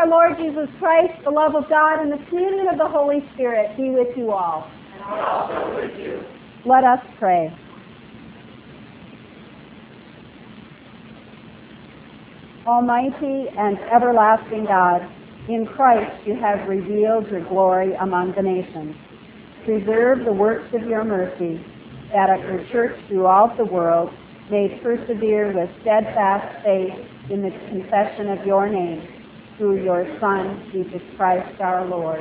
our Lord Jesus Christ, the love of God, and the communion of the Holy Spirit be with you all. And also with you. Let us pray. Almighty and everlasting God, in Christ you have revealed your glory among the nations. Preserve the works of your mercy, that at your church throughout the world may persevere with steadfast faith in the confession of your name, through your Son, Jesus Christ our Lord.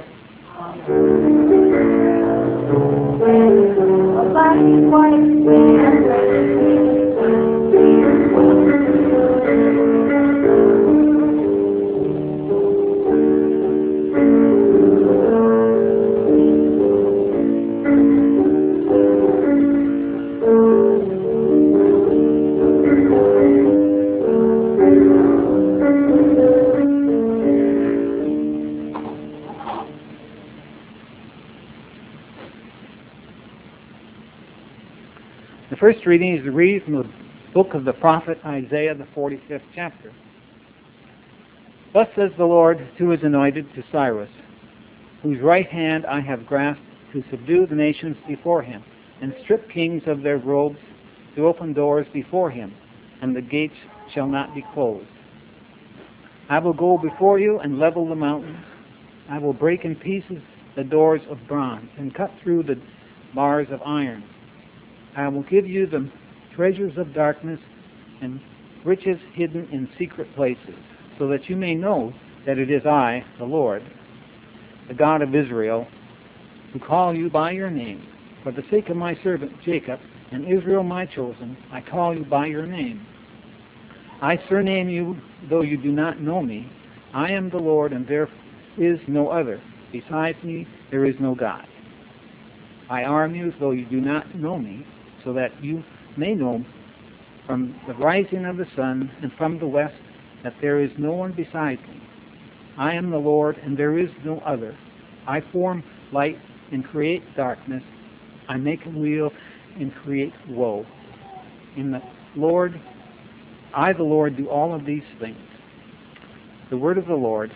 The first reading is a reading from the book of the prophet Isaiah, the 45th chapter. Thus says the Lord to his anointed, to Cyrus, whose right hand I have grasped, to subdue the nations before him, and strip kings of their robes, to open doors before him, and the gates shall not be closed. I will go before you and level the mountains. I will break in pieces the doors of bronze, and cut through the bars of iron. I will give you the treasures of darkness and riches hidden in secret places, so that you may know that it is I, the Lord, the God of Israel, who call you by your name. For the sake of my servant Jacob and Israel my chosen, I call you by your name. I surname you, though you do not know me. I am the Lord, and there is no other. Besides me, there is no God. I arm you, though you do not know me, so that you may know from the rising of the sun and from the west that there is no one beside me. I am the Lord, and there is no other. I form light and create darkness. I make a wheel and create woe. In the Lord, I, the Lord, do all of these things. The word of the Lord.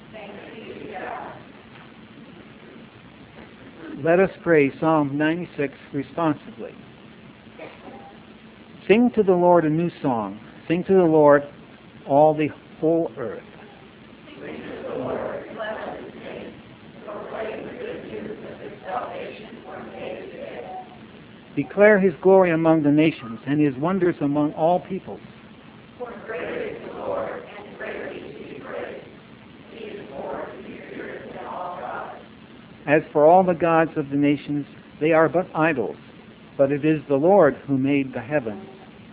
Let us pray Psalm 96 responsively. Sing to the Lord a new song. Sing to the Lord, all the whole earth. Sing to the Lord, let us sing. Proclaim the good news of his salvation from day to day. Declare his glory among the nations and his wonders among all peoples. For greater is the Lord, and greater is to be praised. He is more to be feared than all gods. As for all the gods of the nations, they are but idols, but it is the Lord who made the heavens.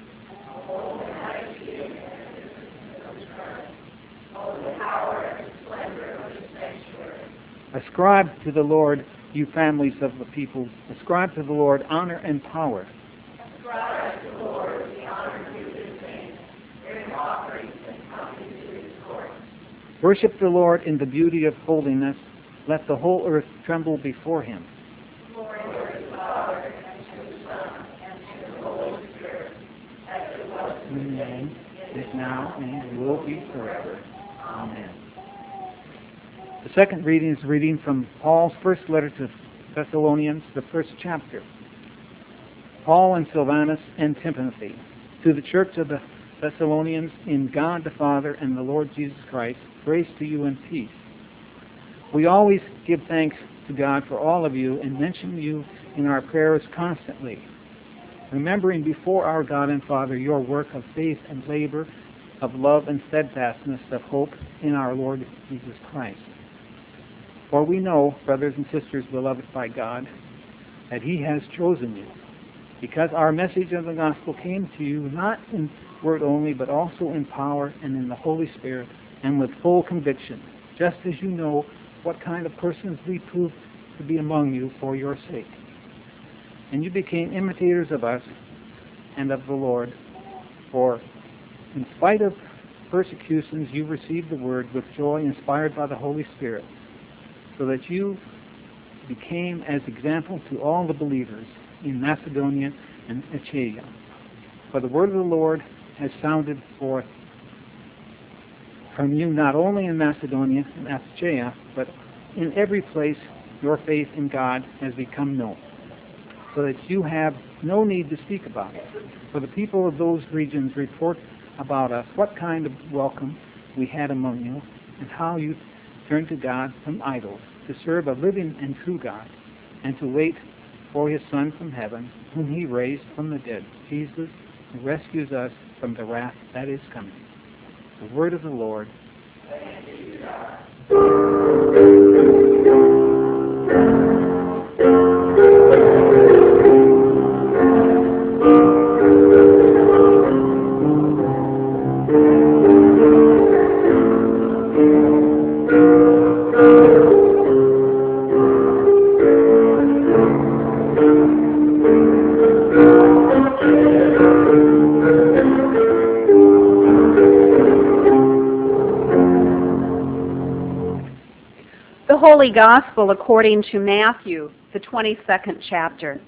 Ascribe to the Lord, you families of the peoples. Ascribe to the Lord honor and power. Ascribe to the Lord the honor due his name. Bring offerings and come into his courts. Worship the Lord in the beauty of holiness. Let the whole earth tremble before him. Glory to the Father, and to the Son, and to the Holy Spirit, as it was in the beginning, Is now, and will be forever. Amen. The second reading is a reading from Paul's first letter to Thessalonians, the first chapter. Paul and Silvanus and Timothy, to the church of the Thessalonians in God the Father and the Lord Jesus Christ, grace to you and peace. We always give thanks to God for all of you and mention you in our prayers constantly, remembering before our God and Father your work of faith and labor, of love and steadfastness, of hope in our Lord Jesus Christ. For we know, brothers and sisters beloved by God, that he has chosen you, because our message of the gospel came to you not in word only, but also in power and in the Holy Spirit, and with full conviction, just as you know what kind of persons we proved to be among you for your sake. And you became imitators of us and of the Lord, for in spite of persecutions you received the word with joy, inspired by the Holy Spirit, so that you became as example to all the believers in Macedonia and Achaia. For the word of the Lord has sounded forth from you not only in Macedonia and Achaia, but in every place your faith in God has become known, so that you have no need to speak about it. For the people of those regions report about us what kind of welcome we had among you, and how you turned to God from idols, to serve a living and true God, and to wait for his Son from heaven, whom he raised from the dead, Jesus, who rescues us from the wrath that is coming. The word of the Lord. The Holy Gospel according to Matthew, the 22nd chapter.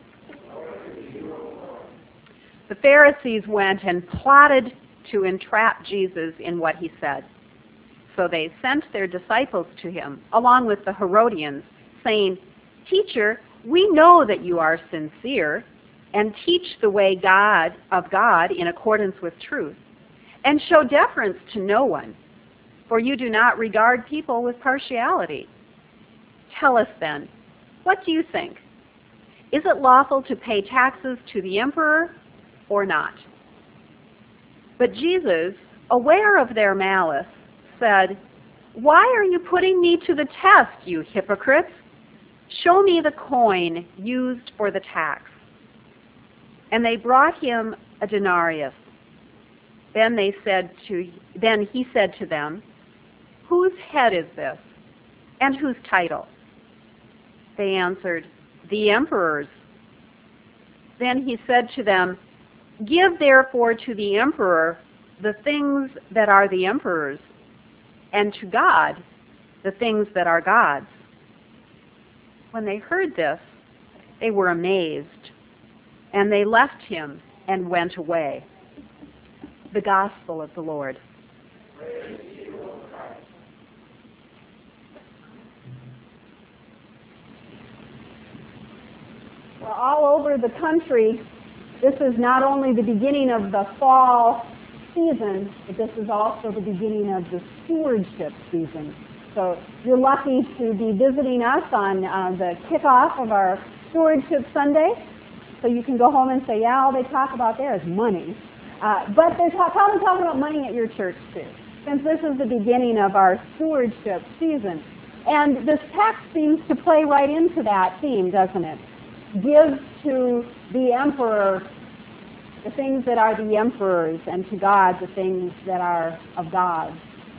The Pharisees went and plotted to entrap Jesus in what he said. So they sent their disciples to him, along with the Herodians, saying, "Teacher, we know that you are sincere and teach the way of God in accordance with truth, and show deference to no one, for you do not regard people with partiality. Tell us then, what do you think? Is it lawful to pay taxes to the emperor or not?" But Jesus, aware of their malice, said, "Why are you putting me to the test, you hypocrites? Show me the coin used for the tax." And they brought him a denarius. Then he said to them, "Whose head is this, and whose title?" They answered, "The emperor's." Then he said to them, "Give therefore to the emperor the things that are the emperor's, and to God the things that are God's." When they heard this, they were amazed, and they left him and went away. The Gospel of the Lord. Well, all over the country, this is not only the beginning of the fall season, but this is also the beginning of the stewardship season. So you're lucky to be visiting us on the kickoff of our Stewardship Sunday. So you can go home and say, yeah, all they talk about there is money. But they're probably talking about money at your church too, since this is the beginning of our stewardship season. And this text seems to play right into that theme, doesn't it? Give to the emperor the things that are the emperor's, and to God the things that are of God.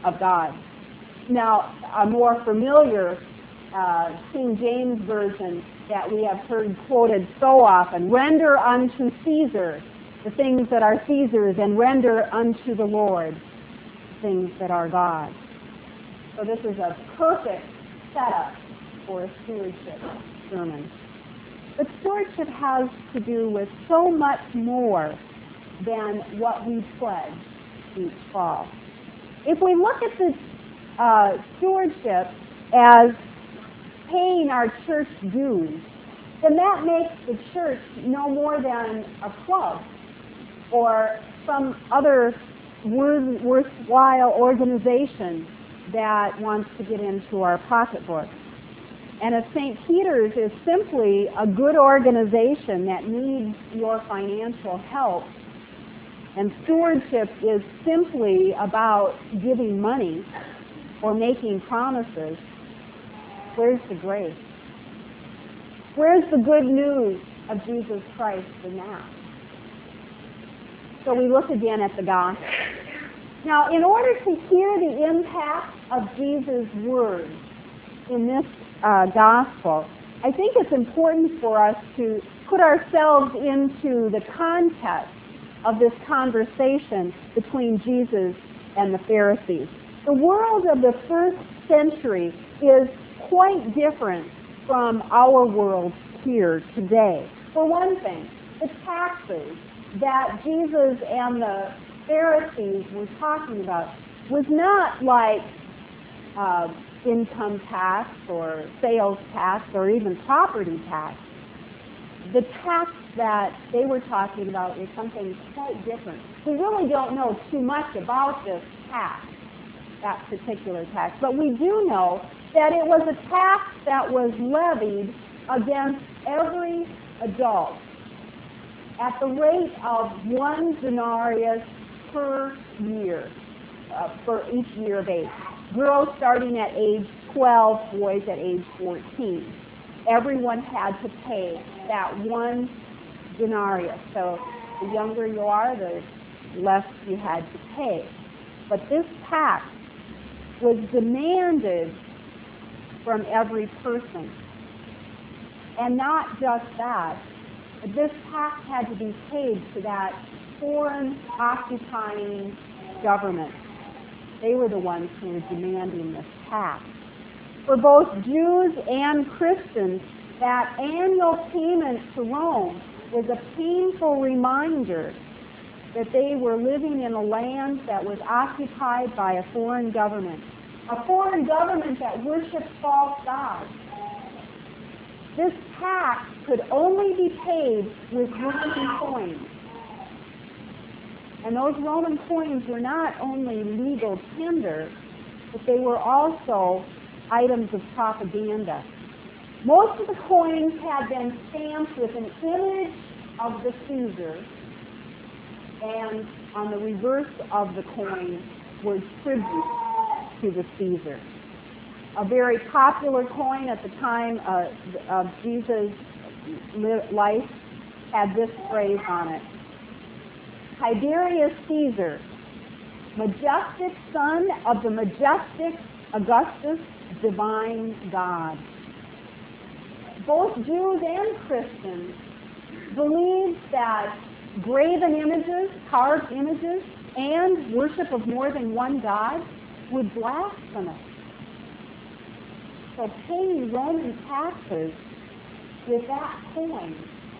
Now, a more familiar King James version that we have heard quoted so often: "Render unto Caesar the things that are Caesar's, and render unto the Lord the things that are God's." So this is a perfect setup for a stewardship sermon. But stewardship has to do with so much more than what we pledge each fall. If we look at this stewardship as paying our church dues, then that makes the church no more than a club or some other worthwhile organization that wants to get into our pocketbook. And if St. Peter's is simply a good organization that needs your financial help, and stewardship is simply about giving money or making promises, where's the grace? Where's the good news of Jesus Christ in that? So we look again at the gospel. Now, in order to hear the impact of Jesus' words in this gospel, I think it's important for us to put ourselves into the context of this conversation between Jesus and the Pharisees. The world of the first century is quite different from our world here today. For one thing, the taxes that Jesus and the Pharisees were talking about was not like income tax or sales tax or even property tax. The tax that they were talking about is something quite different. We really don't know too much about this tax, that particular tax, but we do know that it was a tax that was levied against every adult at the rate of 1 denarius per year, for each year of age. Girls starting at age 12, boys at age 14. Everyone had to pay that 1 denarius. So the younger you are, the less you had to pay. But this tax was demanded from every person. And not just that, this tax had to be paid to that foreign occupying government. They were the ones who were demanding this tax. For both Jews and Christians, that annual payment to Rome was a painful reminder that they were living in a land that was occupied by a foreign government that worshipped false gods. This tax could only be paid with Roman coins. And those Roman coins were not only legal tender, but they were also items of propaganda. Most of the coins had been stamped with an image of the Caesar, and on the reverse of the coin was tribute to the Caesar. A very popular coin at the time of Jesus' life had this phrase on it: Tiberius Caesar, majestic son of the majestic Augustus, divine God. Both Jews and Christians believed that graven images, carved images, and worship of more than one God were blasphemous. So paying Roman taxes with that coin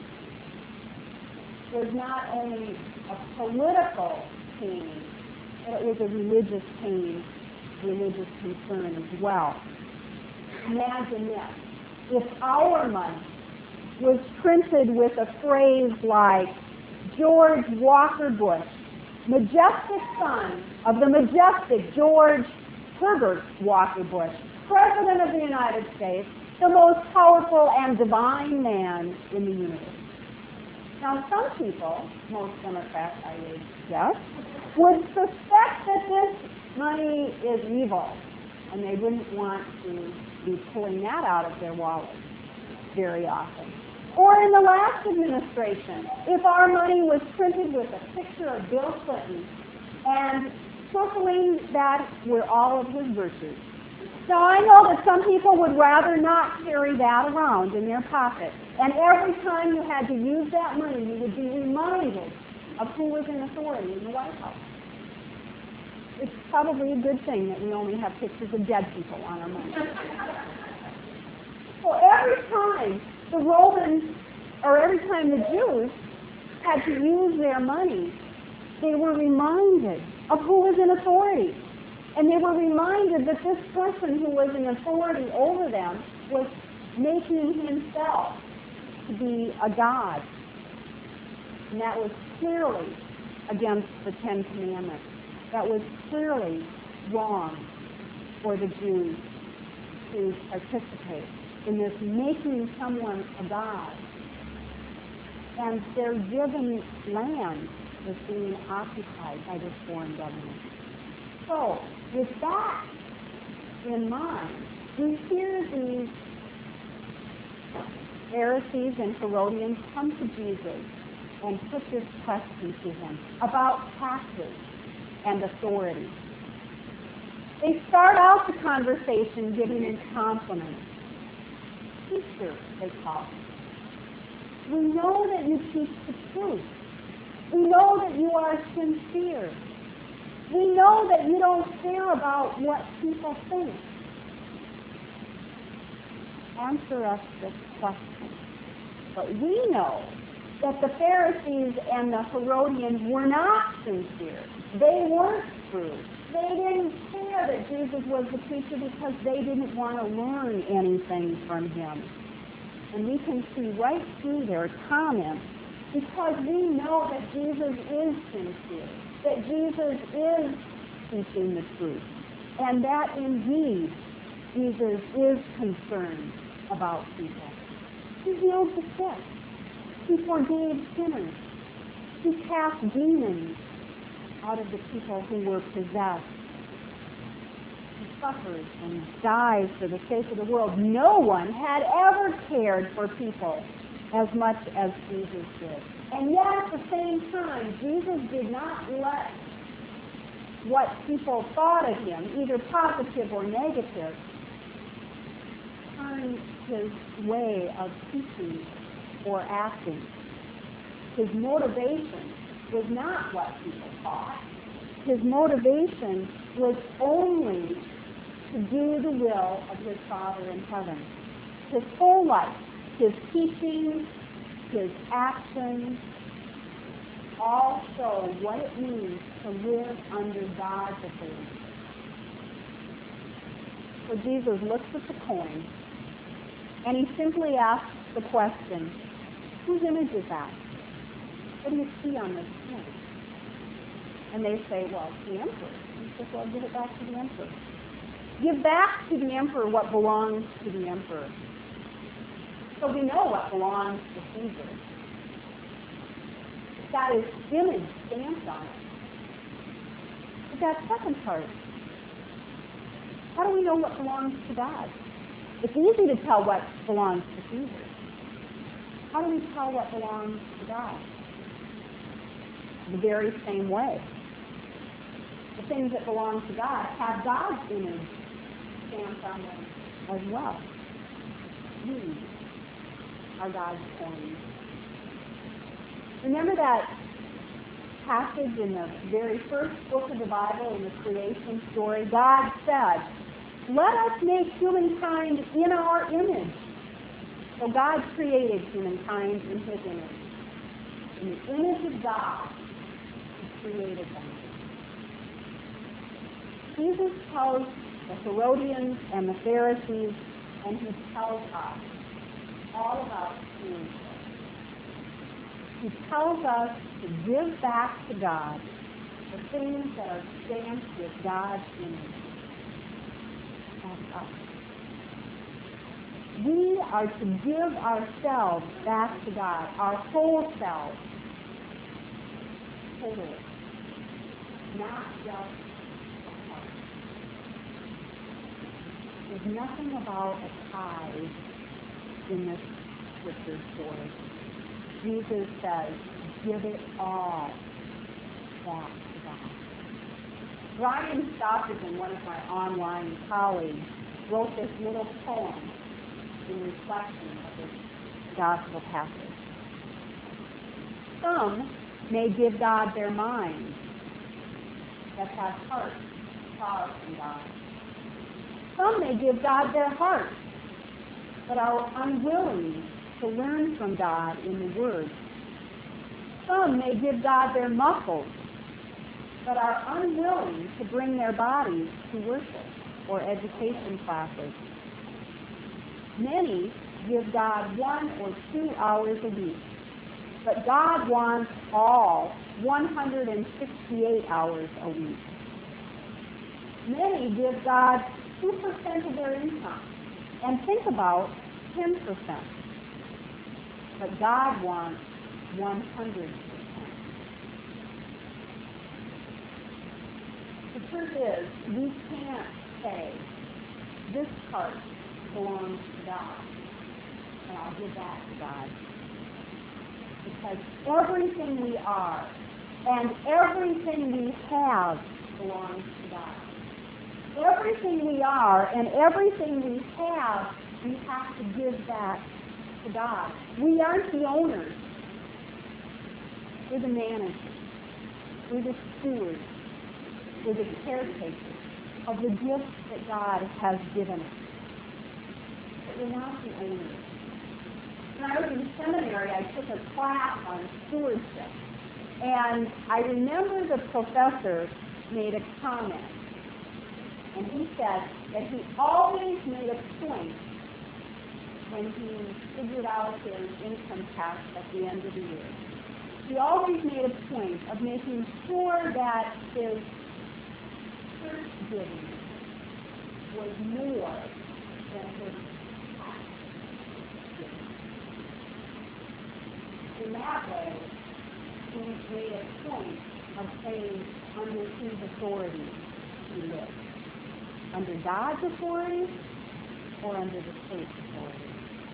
was not only a political pain, but it was a religious pain, religious concern as well. Imagine this. If our money was printed with a phrase like George Walker Bush, majestic son of the majestic George Herbert Walker Bush, President of the United States, the most powerful and divine man in the universe. Now, some people, most Democrats I would guess, would suspect that this money is evil, and they wouldn't want to be pulling that out of their wallet very often. Or in the last administration, if our money was printed with a picture of Bill Clinton and circling that were all of his virtues. Now, I know that some people would rather not carry that around in their pocket. And every time you had to use that money, you would be reminded of who was in authority in the White House. It's probably a good thing that we only have pictures of dead people on our money. So every time the Romans, or every time the Jews had to use their money, they were reminded of who was in authority. And they were reminded that this person who was in authority over them was making himself to be a god. And that was clearly against the Ten Commandments. That was clearly wrong for the Jews to participate in this making someone a god. And their given land was being occupied by this foreign government. So, with that in mind, we hear these Pharisees and Herodians come to Jesus and put this question to him about taxes and authority. They start out the conversation giving him compliments. Teacher, they call him. We know that you teach the truth. We know that you are sincere. We know that you don't care about what people think. Answer us this question. But we know that the Pharisees and the Herodians were not sincere. They weren't true. They didn't care that Jesus was the teacher because they didn't want to learn anything from him. And we can see right through their comments because we know that Jesus is sincere, that Jesus is teaching the truth, and that indeed Jesus is concerned about people. He healed the sick. He forgave sinners. He cast demons out of the people who were possessed. He suffered and died for the sake of the world. No one had ever cared for people as much as Jesus did. And yet at the same time, Jesus did not let what people thought of him, either positive or negative, turn his way of teaching or acting. His motivation was not what people thought. His motivation was only to do the will of his Father in heaven. His whole life, his teachings, his actions, all show what it means to live under God's authority. So Jesus looks at the coin, and he simply asks the question, whose image is that? What do you see on this coin? And they say, well, it's the emperor. He says, well, give it back to the emperor. Give back to the emperor what belongs to the emperor. So we know what belongs to Caesar. It's got his image stamped on it. But that second part, how do we know what belongs to God? It's easy to tell what belongs to Caesar. How do we tell what belongs to God? The very same way. The things that belong to God have God's image stamped on them as well. We are God's coins. Remember that passage in the very first book of the Bible, in the creation story? God said, let us make humankind in our image. So God created humankind in his image. In the image of God, he created them. Jesus tells the Herodians and the Pharisees, and he tells us all about spiritual. He tells us to give back to God the things that are stamped with God's image. That's us. We are to give ourselves back to God, our whole selves, totally, not just a part. There's nothing about a tithe in this scripture story. Jesus says, give it all back to God. Brian Stockton, one of my online colleagues, wrote this little poem in reflection of this gospel passage. Some may give God their mind that has hearts far from God. Some may give God their hearts but are unwilling to learn from God in the Word. Some may give God their muscles but are unwilling to bring their bodies to worship or education classes. Many give God 1 or 2 hours a week, but God wants all 168 hours a week. Many give God 2% of their income, and think about 10%. But God wants 100%. The truth is, we can't say, this part belongs to God, and I'll give that to God. Because everything we are and everything we have belongs to God. Everything we are and everything we have to give back to God. We aren't the owners. We're the managers. We're the stewards. We're the caretakers of the gifts that God has given us. But we're not the owners. When I was in seminary, I took a class on stewardship. And I remember the professor made a comment, and he said that he always made a point when he figured out his income tax at the end of the year. He always made a point of making sure that his church giving was more than his tax giving. In that way, he made a point of saying under whose authority he lived. Under God's authority or under the state's authority.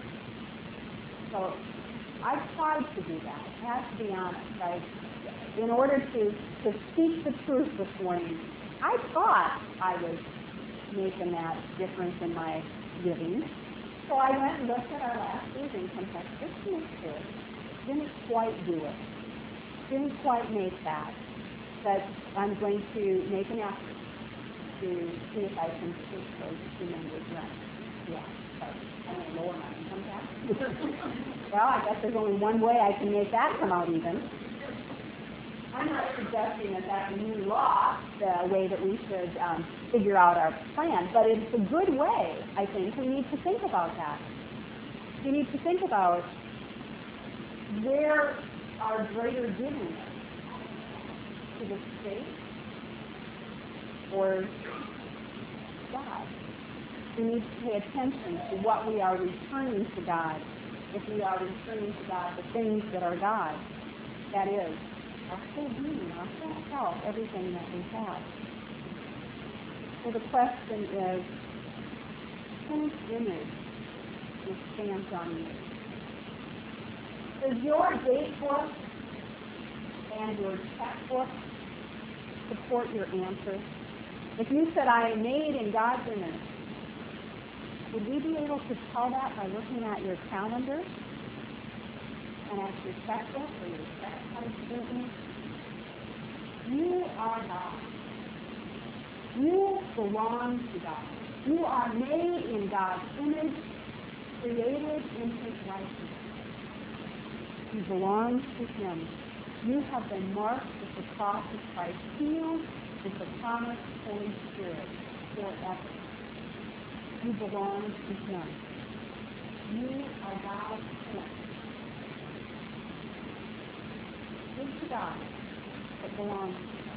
So I tried to do that. I have to be honest. In order to speak the truth this morning, I thought I was making that difference in my giving. So I went and looked at our last year's income tax just to make sure. Didn't quite do it. Didn't quite make that. But I'm going to make an effort to see if I can push those two numbers right. Yeah, but I'm going to lower my income tax. Well, I guess there's only one way I can make that come out even. I'm not suggesting that that's a new law, the way that we should figure out our plan, but it's a good way, I think. We need to think about that. We need to think about where our greater giving is. To the state or God. We need to pay attention to what we are returning to God. If we are returning to God the things that are God, that is, our whole being, our whole self, everything that we have. So the question is, whose image is stamped on you? Does your date book and your checkbook support your answer? If you said, I am made in God's image, would we be able to tell that by looking at your calendar and at your checkbook or your check card statement? You are God. You belong to God. You are made in God's image, created in His likeness. You belong to Him. You have been marked with the cross of Christ, sealed with the promised Holy Spirit forever. You belong to Him. You are God's son. Give to God what belongs to Him.